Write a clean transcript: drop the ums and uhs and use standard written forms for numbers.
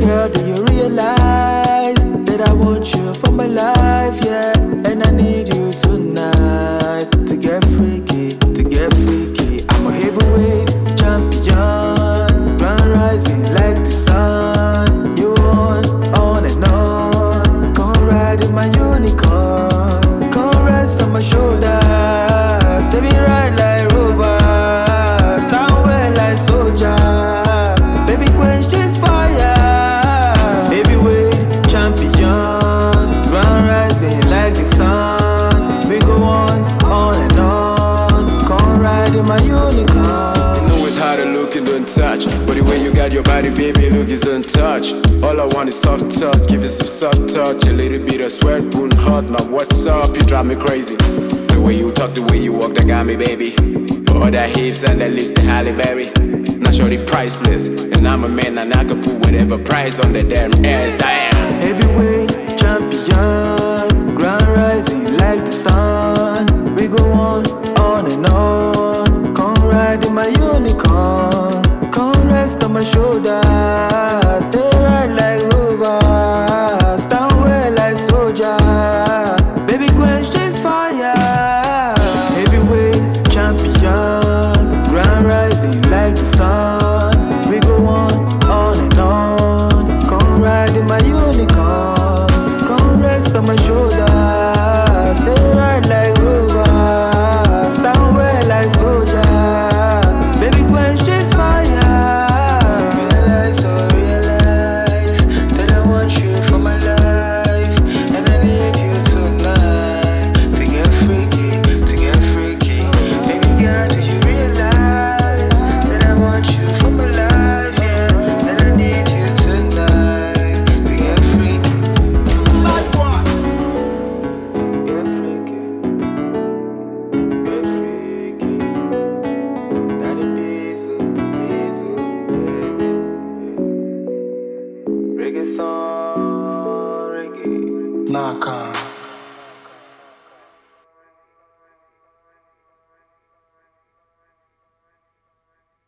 Girl, do you realize that I want you for my life, yeah? And I need you tonight to get freaky, to get freaky. I'm a heavyweight champion, grand rising like the sun. You on and on. Come ride in my unicorn, come rest on my shoulders, baby, ride like Rover, stand well like soldier. Baby, quench this fire. Heavyweight champion, grand rising like the sun. We go on and on. Come ride in my unicorn. Know it's hard to look and don't touch, but the way you got your body, baby, look is untouched. All I want is soft touch, give you some soft touch, a little bit of sweat, boon hot. Now what's up? You drive me crazy. The way you talk, the way you walk, that got me, baby. All that hips and that lips, the Halle Berry. Not sure the priceless, and I'm a man and I can put whatever price on the damn ass. Damn. Heavyweight champion, grand rising like the sun. We go on and on. Come ride in my unicorn, come rest on my shoulder.